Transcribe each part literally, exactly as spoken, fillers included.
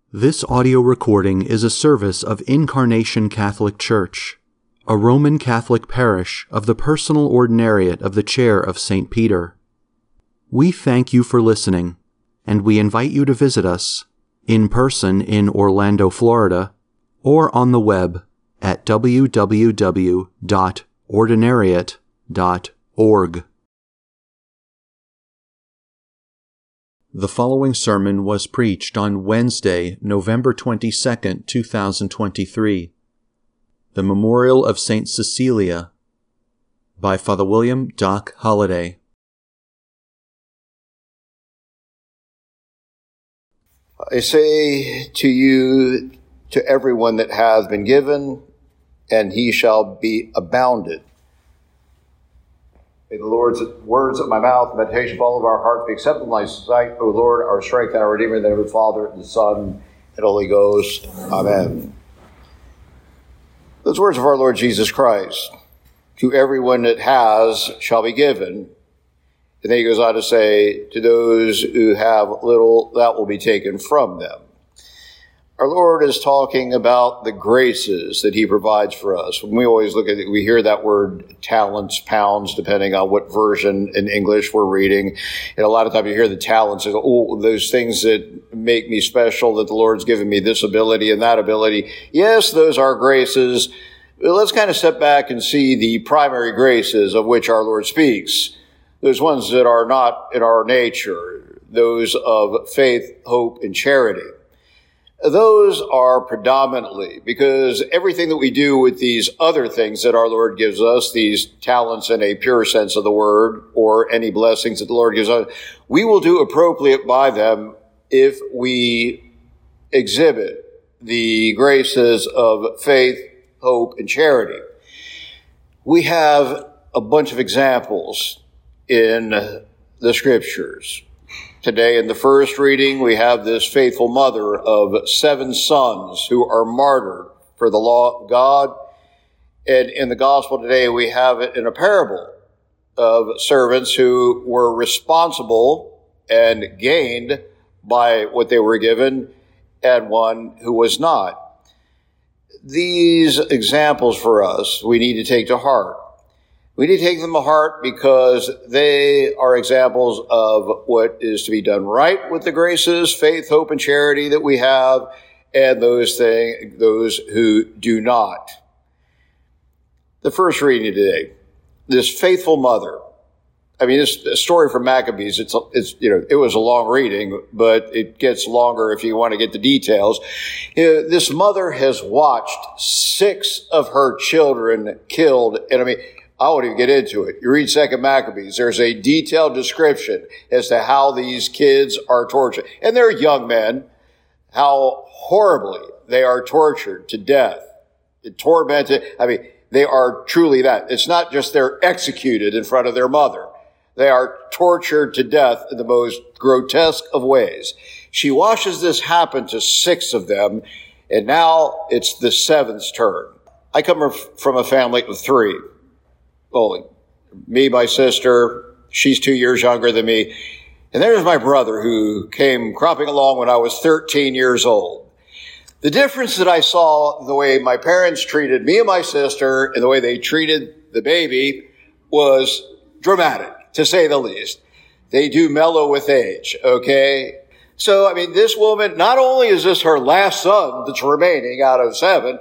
This audio recording is a service of Incarnation Catholic Church, a Roman Catholic parish of the Personal Ordinariate of the Chair of Saint Peter. We thank you for listening, and we invite you to visit us in person in Orlando, Florida, or on the web at w w w dot ordinariate dot org. The following sermon was preached on Wednesday, November twenty-second, two thousand twenty-three. The Memorial of Saint Cecilia by Father William Doc Holliday. I say to you, to everyone that hath been given, and he shall be abounded. May the Lord's words of my mouth, the meditation of all of our hearts be accepted in thy sight, O Lord, our strength and our Redeemer, in the name of the Father, and the Son, and Holy Ghost. Amen. Those words of our Lord Jesus Christ, to everyone that has shall be given. And then he goes on to say, to those who have little, that will be taken from them. Our Lord is talking about the graces that he provides for us. When we always look at it, we hear that word talents, pounds, depending on what version in English we're reading. And a lot of times you hear the talents, and, oh, those things that make me special, that the Lord's given me this ability and that ability. Yes, those are graces. But let's kind of step back and see the primary graces of which our Lord speaks. Those ones that are not in our nature, those of faith, hope, and charity. Those are predominantly, because everything that we do with these other things that our Lord gives us, these talents in a pure sense of the word, or any blessings that the Lord gives us, we will do appropriate by them if we exhibit the graces of faith, hope, and charity. We have a bunch of examples in the scriptures. Today in the first reading, we have this faithful mother of seven sons who are martyred for the law of God. And in the gospel today, we have it in a parable of servants who were responsible and gained by what they were given, and one who was not. These examples for us, we need to take to heart. We need to take them to heart because they are examples of what is to be done right with the graces, faith, hope, and charity that we have, and those things, those who do not. The first reading today, this faithful mother. I mean, this story from Maccabees, it's, it's, you know, it was a long reading, but it gets longer if you want to get the details. You know, this mother has watched six of her children killed, and I mean, I won't even get into it. You read Second Maccabees, there's a detailed description as to how these kids are tortured. And they're young men, how horribly they are tortured to death, tormented. I mean, they are truly that. It's not just they're executed in front of their mother. They are tortured to death in the most grotesque of ways. She watches this happen to six of them, and now it's the seventh's turn. I come from a family of three. Only me, my sister, she's two years younger than me. And there's my brother who came cropping along when I was thirteen years old. The difference that I saw in the way my parents treated me and my sister and the way they treated the baby was dramatic, to say the least. They do mellow with age, okay? So, I mean, this woman, not only is this her last son that's remaining out of seven,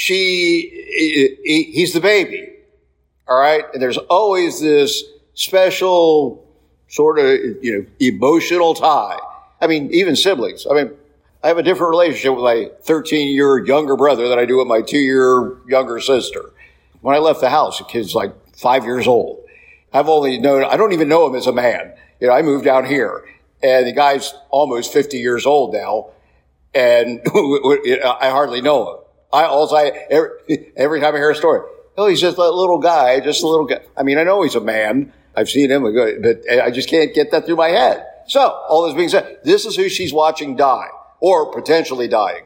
she, he's the baby. All right. And there's always this special sort of, you know, emotional tie. I mean, even siblings. I mean, I have a different relationship with my thirteen year younger brother than I do with my two year younger sister. When I left the house, the kid's like five years old. I've only known, I don't even know him as a man. You know, I moved down here and the guy's almost fifty years old now. And I hardly know him. I also, I, every, every time I hear a story, oh, he's just a little guy, just a little guy. I mean, I know he's a man. I've seen him, but I just can't get that through my head. So, all this being said, this is who she's watching die, or potentially dying.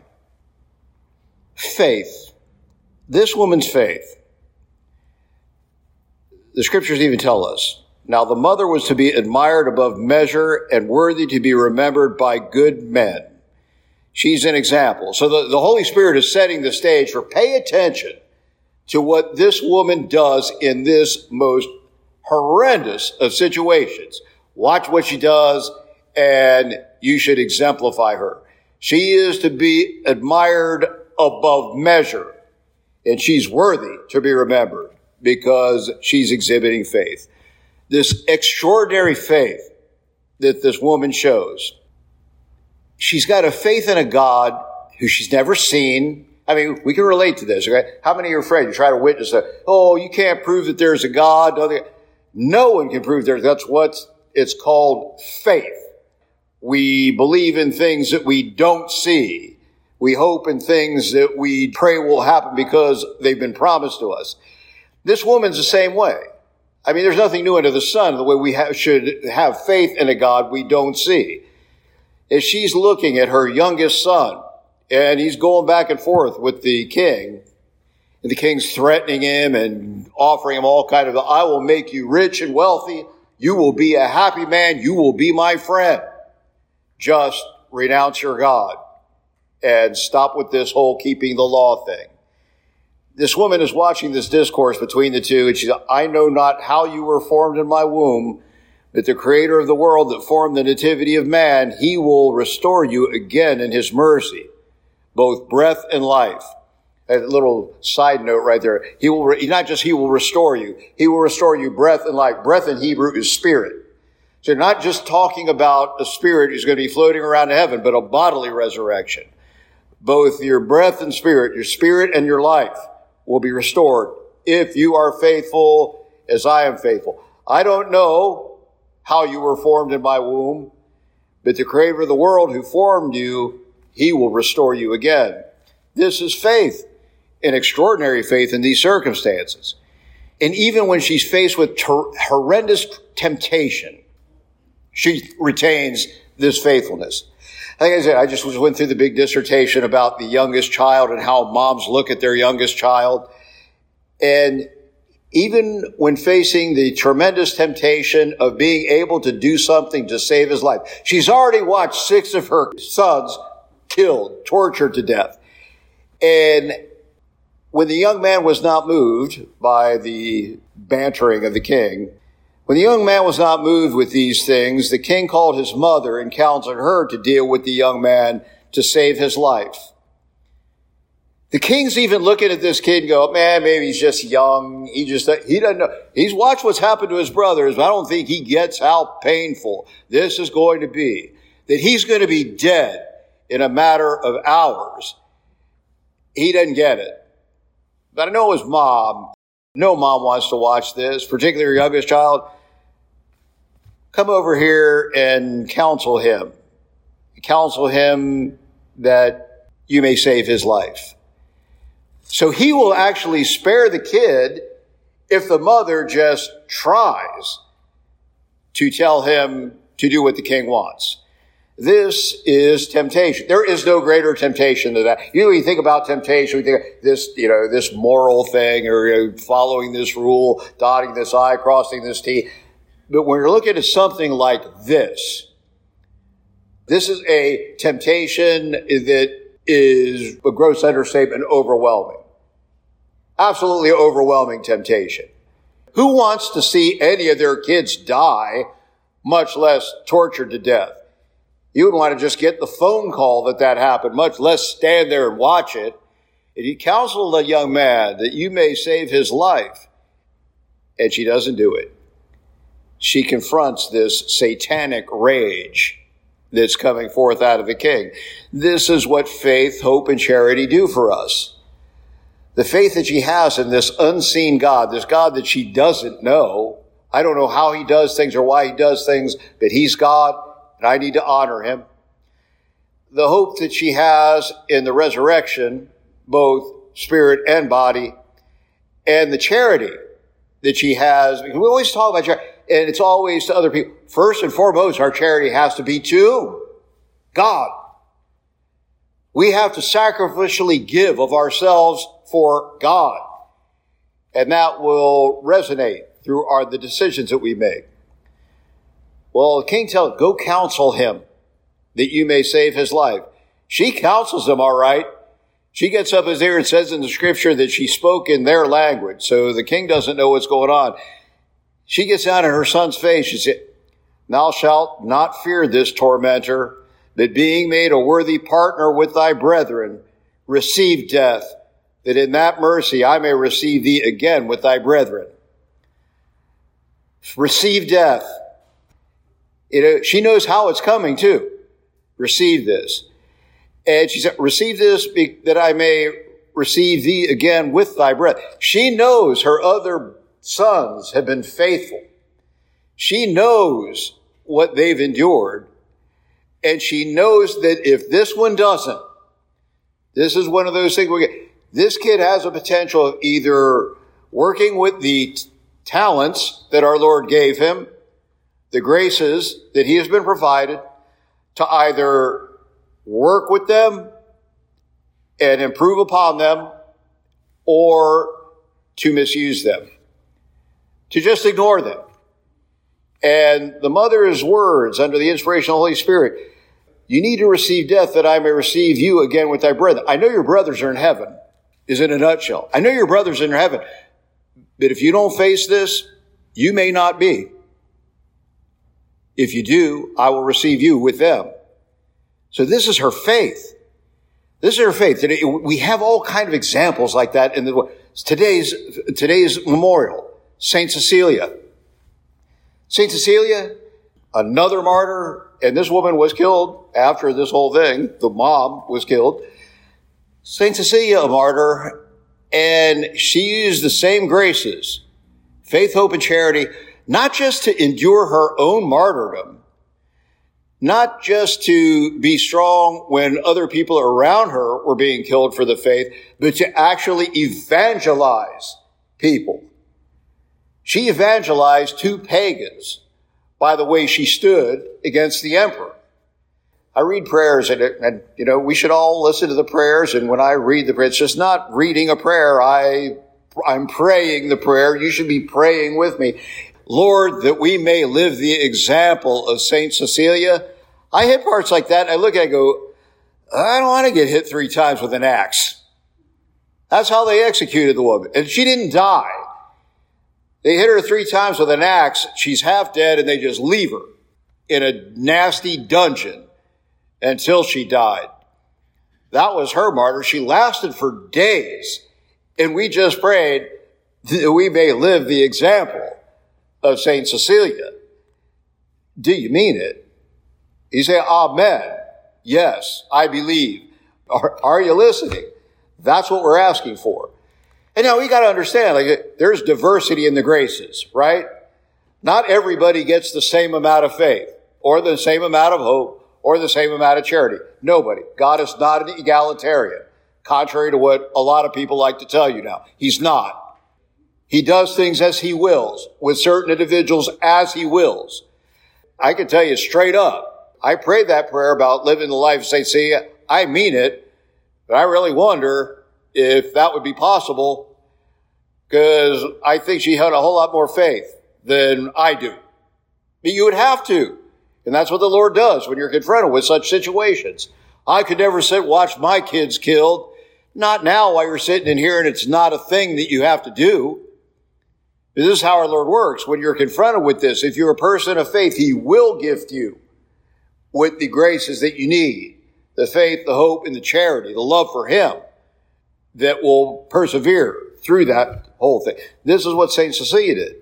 Faith. This woman's faith. The scriptures even tell us, now the mother was to be admired above measure and worthy to be remembered by good men. She's an example. So the, the Holy Spirit is setting the stage for pay attention to what this woman does in this most horrendous of situations. Watch what she does, and you should exemplify her. She is to be admired above measure, and she's worthy to be remembered because she's exhibiting faith. This extraordinary faith that this woman shows. She's got a faith in a God who she's never seen. I mean, we can relate to this, okay? How many of your friends, you try to witness a, oh, you can't prove that there's a God. No one can prove there's, that's what it's called faith. We believe in things that we don't see. We hope in things that we pray will happen because they've been promised to us. This woman's the same way. I mean, there's nothing new under the sun, the way we ha- should have faith in a God we don't see. As she's looking at her youngest son, and he's going back and forth with the king, and the king's threatening him and offering him all kind of, I will make you rich and wealthy. You will be a happy man. You will be my friend. Just renounce your God and stop with this whole keeping the law thing. This woman is watching this discourse between the two, and she says, I know not how you were formed in my womb, but the creator of the world that formed the nativity of man, he will restore you again in his mercy, both breath and life. A little side note right there. He will, re- not just he will restore you, he will restore you breath and life. Breath in Hebrew is spirit. So you're not just talking about a spirit who's going to be floating around in heaven, but a bodily resurrection. Both your breath and spirit, your spirit and your life will be restored if you are faithful as I am faithful. I don't know how you were formed in my womb, but the creator of the world who formed you, he will restore you again. This is faith, an extraordinary faith in these circumstances. And even when she's faced with ter- horrendous temptation, she retains this faithfulness. Like I said, I just went through the big dissertation about the youngest child and how moms look at their youngest child. And even when facing the tremendous temptation of being able to do something to save his life, she's already watched six of her sons killed, tortured to death. And when the young man was not moved by the bantering of the king, when the young man was not moved with these things, the king called his mother and counseled her to deal with the young man to save his life. The king's even looking at this kid and go, man, maybe he's just young. He just, he doesn't know. He's watched what's happened to his brothers, but I don't think he gets how painful this is going to be. That he's going to be dead in a matter of hours. He doesn't get it. But I know his mom, no mom wants to watch this, particularly her youngest child. Come over here and counsel him. Counsel him that you may save his life. So he will actually spare the kid if the mother just tries to tell him to do what the king wants. This is temptation. There is no greater temptation than that. You know, when you think about temptation, we think this, you know, this moral thing, or you know, following this rule, dotting this I, crossing this T. But when you're looking at something like this, this is a temptation that is a gross understatement, overwhelming. Absolutely overwhelming temptation. Who wants to see any of their kids die, much less tortured to death? You would want to just get the phone call that that happened, much less stand there and watch it. And he counseled the young man that you may save his life. And she doesn't do it. She confronts this satanic rage that's coming forth out of the king. This is what faith, hope, and charity do for us. The faith that she has in this unseen God, this God that she doesn't know. I don't know how he does things or why he does things, but he's God, and I need to honor him. The hope that she has in the resurrection, both spirit and body, and the charity that she has. We always talk about charity, and it's always to other people. First and foremost, our charity has to be to God. We have to sacrificially give of ourselves for God. And that will resonate through our, the decisions that we make. Well, the king tells, go counsel him that you may save his life. She counsels them all right. She gets up as there and says in the scripture that she spoke in their language. So the king doesn't know what's going on. She gets down in her son's face. She said, thou shalt not fear this tormentor, but being made a worthy partner with thy brethren, receive death, that in that mercy I may receive thee again with thy brethren. Receive death. It, she knows how it's coming too. Receive this. And she said, receive this be, that I may receive thee again with thy brethren. She knows her other sons have been faithful. She knows what they've endured. And she knows that if this one doesn't, this is one of those things we get. This kid has a potential of either working with the t- talents that our Lord gave him, the graces that he has been provided, to either work with them and improve upon them, or to misuse them, to just ignore them. And the mother's words under the inspiration of the Holy Spirit, you need to receive death that I may receive you again with thy brethren. I know your brothers are in heaven, is in a nutshell. I know your brothers are in heaven, but if you don't face this, you may not be. If you do, I will receive you with them. So this is her faith. This is her faith. We have all kinds of examples like that in the today's today's memorial. Saint Cecilia. Saint Cecilia, another martyr, and this woman was killed after this whole thing. The mom was killed. Saint Cecilia, a martyr, and she used the same graces, faith, hope, and charity, not just to endure her own martyrdom, not just to be strong when other people around her were being killed for the faith, but to actually evangelize people. She evangelized two pagans by the way she stood against the emperor. I read prayers, and, and you know, we should all listen to the prayers, and when I read the prayer, it's just not reading a prayer. I, I'm praying the prayer. You should be praying with me. Lord, that we may live the example of Saint Cecilia. I hit parts like that, and I look at it and go, I don't want to get hit three times with an axe. That's how they executed the woman. And she didn't die. They hit her three times with an axe. She's half dead, and they just leave her in a nasty dungeon until she died. That was her martyr. She lasted for days. And we just prayed that we may live the example of Saint Cecilia. Do you mean it? You say, Amen. Yes, I believe. Are, are you listening? That's what we're asking for. And now we got to understand, like, there's diversity in the graces, right? Not everybody gets the same amount of faith, or the same amount of hope, or the same amount of charity. Nobody. God is not an egalitarian, contrary to what a lot of people like to tell you now. He's not. He does things as he wills, with certain individuals as he wills. I can tell you straight up, I prayed that prayer about living the life of Saint Cecilia. I mean it, but I really wonder if that would be possible, because I think she had a whole lot more faith than I do. But you would have to. And that's what the Lord does when you're confronted with such situations. I could never sit and watch my kids killed. Not now while you're sitting in here and it's not a thing that you have to do. This is how our Lord works. When you're confronted with this, if you're a person of faith, he will gift you with the graces that you need. The faith, the hope, and the charity, the love for him that will persevere through that whole thing. This is what Saint Cecilia did.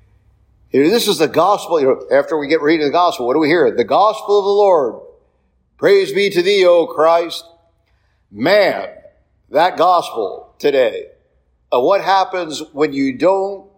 You know, this is the gospel. You know, after we get reading the gospel, what do we hear? The gospel of the Lord. Praise be to thee, O Christ. Man, that gospel today. Uh, what happens when you don't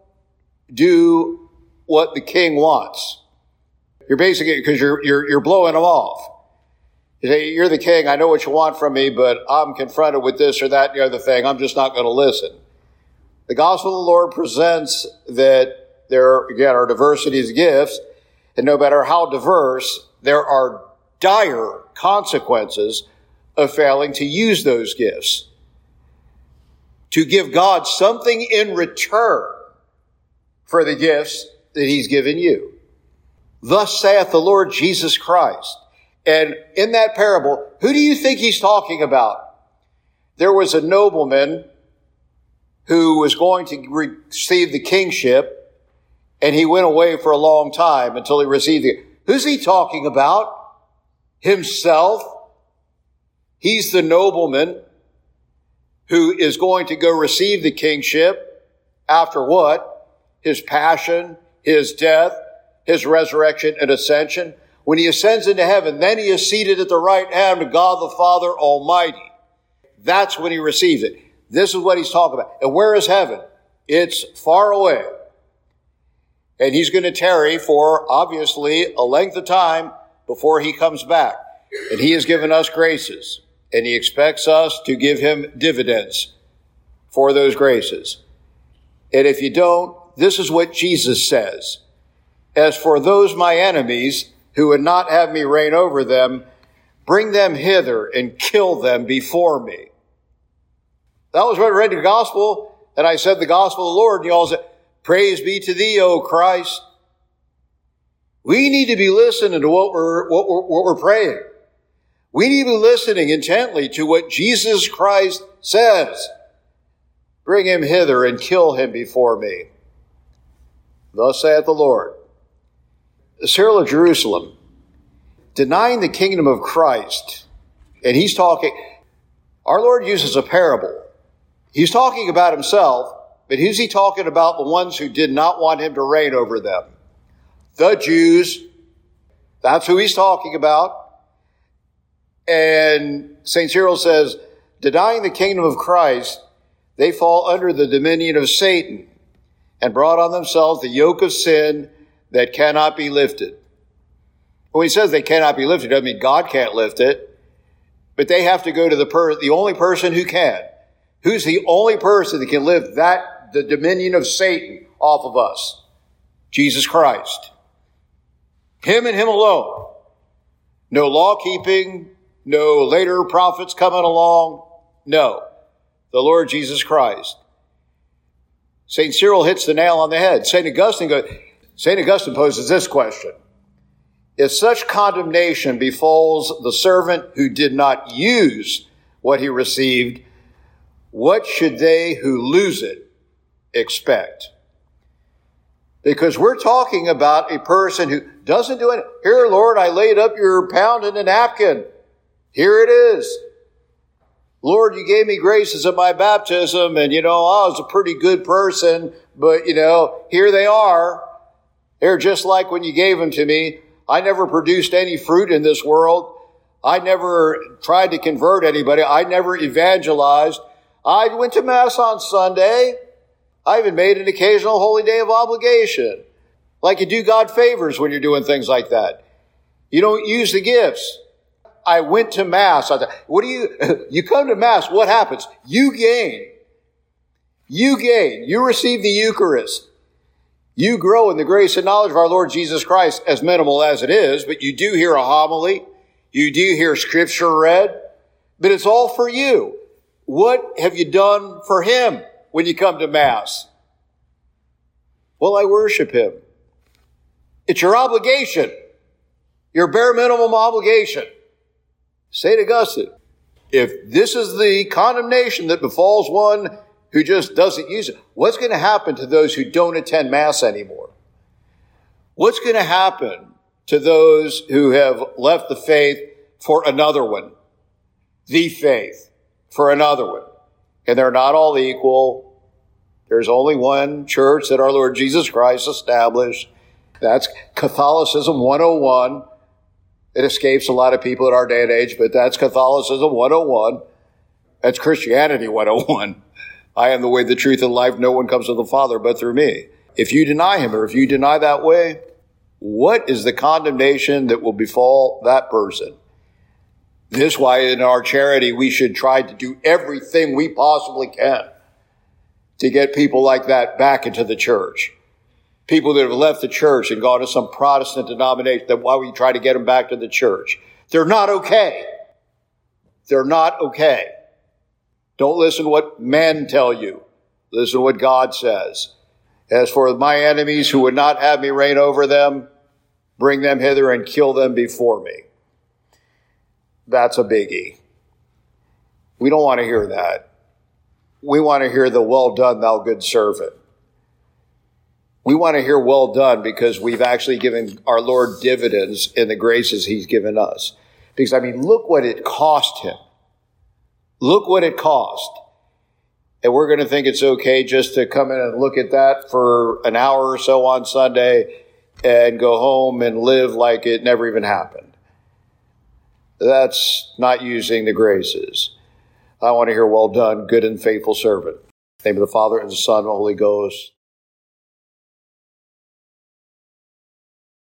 do what the king wants? You're basically, because you're, you're, you're blowing him off. You say, you're the king, I know what you want from me, but I'm confronted with this or that and the other thing. I'm just not going to listen. The gospel of the Lord presents that there, again, are diversities of gifts, and no matter how diverse, there are dire consequences of failing to use those gifts. To give God something in return for the gifts that he's given you. Thus saith the Lord Jesus Christ, And in that parable, who do you think he's talking about? There was a nobleman who was going to receive the kingship, and he went away for a long time until he received it. Who's he talking about? Himself. He's the nobleman who is going to go receive the kingship after what? His passion, his death, his resurrection and ascension. When he ascends into heaven, then he is seated at the right hand of God the Father Almighty. That's when he receives it. This is what he's talking about. And where is heaven? It's far away. And he's going to tarry for, obviously, a length of time before he comes back. And he has given us graces. And he expects us to give him dividends for those graces. And if you don't, this is what Jesus says. As for those my enemies who would not have me reign over them, bring them hither and kill them before me. That was when I read the gospel, and I said the gospel of the Lord, and you all said, praise be to thee, O Christ. We need to be listening to what we're, what we're, what we're praying. We need to be listening intently to what Jesus Christ says. Bring him hither and kill him before me. Thus saith the Lord. The Cyril of Jerusalem, denying the kingdom of Christ, and he's talking, our Lord uses a parable. He's talking about himself, but who's he talking about? The ones who did not want him to reign over them. The Jews. That's who he's talking about. And Saint Cyril says, denying the kingdom of Christ, they fall under the dominion of Satan and brought on themselves the yoke of sin that cannot be lifted. When he says they cannot be lifted, it doesn't mean God can't lift it, but they have to go to the per- the only person who can. Who's the only person that can lift that, the dominion of Satan off of us? Jesus Christ. Him and him alone. No law keeping, no later prophets coming along. No. The Lord Jesus Christ. Saint Cyril hits the nail on the head. Saint Augustine goes, Saint Augustine poses this question. If such condemnation befalls the servant who did not use what he received, what should they who lose it expect? Because we're talking about a person who doesn't do it. Here, Lord, I laid up your pound in a napkin. Here it is. Lord, you gave me graces at my baptism, and, you know, I was a pretty good person, but, you know, here they are. They're just like when you gave them to me. I never produced any fruit in this world. I never tried to convert anybody. I never evangelized. I went to Mass on Sunday. I even made an occasional holy day of obligation. Like you do God favors when you're doing things like that. You don't use the gifts. I went to Mass. I thought, what do you, you come to Mass, what happens? You gain. You gain. You receive the Eucharist. You grow in the grace and knowledge of our Lord Jesus Christ, as minimal as it is, but you do hear a homily. You do hear scripture read, but it's all for you. What have you done for him when you come to Mass? Well, I worship him. It's your obligation. Your bare minimum obligation. Saint Augustine, if this is the condemnation that befalls one who just doesn't use it, what's going to happen to those who don't attend Mass anymore? What's going to happen to those who have left the faith for another one? The faith for another one. And they're not all equal. There's only one church that our Lord Jesus Christ established. That's Catholicism one oh one. It escapes a lot of people in our day and age, but that's Catholicism one oh one. That's Christianity one oh one. I am the way, the truth, and life. No one comes to the Father but through me. If you deny him, or if you deny that way, what is the condemnation that will befall that person? This is why in our charity we should try to do everything we possibly can to get people like that back into the church. People that have left the church and gone to some Protestant denomination, that why we try to get them back to the church. They're not okay. They're not okay. Don't listen to what men tell you. Listen to what God says. As for my enemies who would not have me reign over them, bring them hither and kill them before me. that's a biggie. We don't want to hear that. We want to hear the well done, thou good servant. We want to hear well done because we've actually given our Lord dividends in the graces he's given us. Because, I mean, look what it cost him. Look what it cost. And we're going to think it's okay just to come in and look at that for an hour or so on Sunday and go home and live like it never even happened. That's not using the graces. I want to hear, well done, good and faithful servant. In the name of the Father, and the Son, and the Holy Ghost.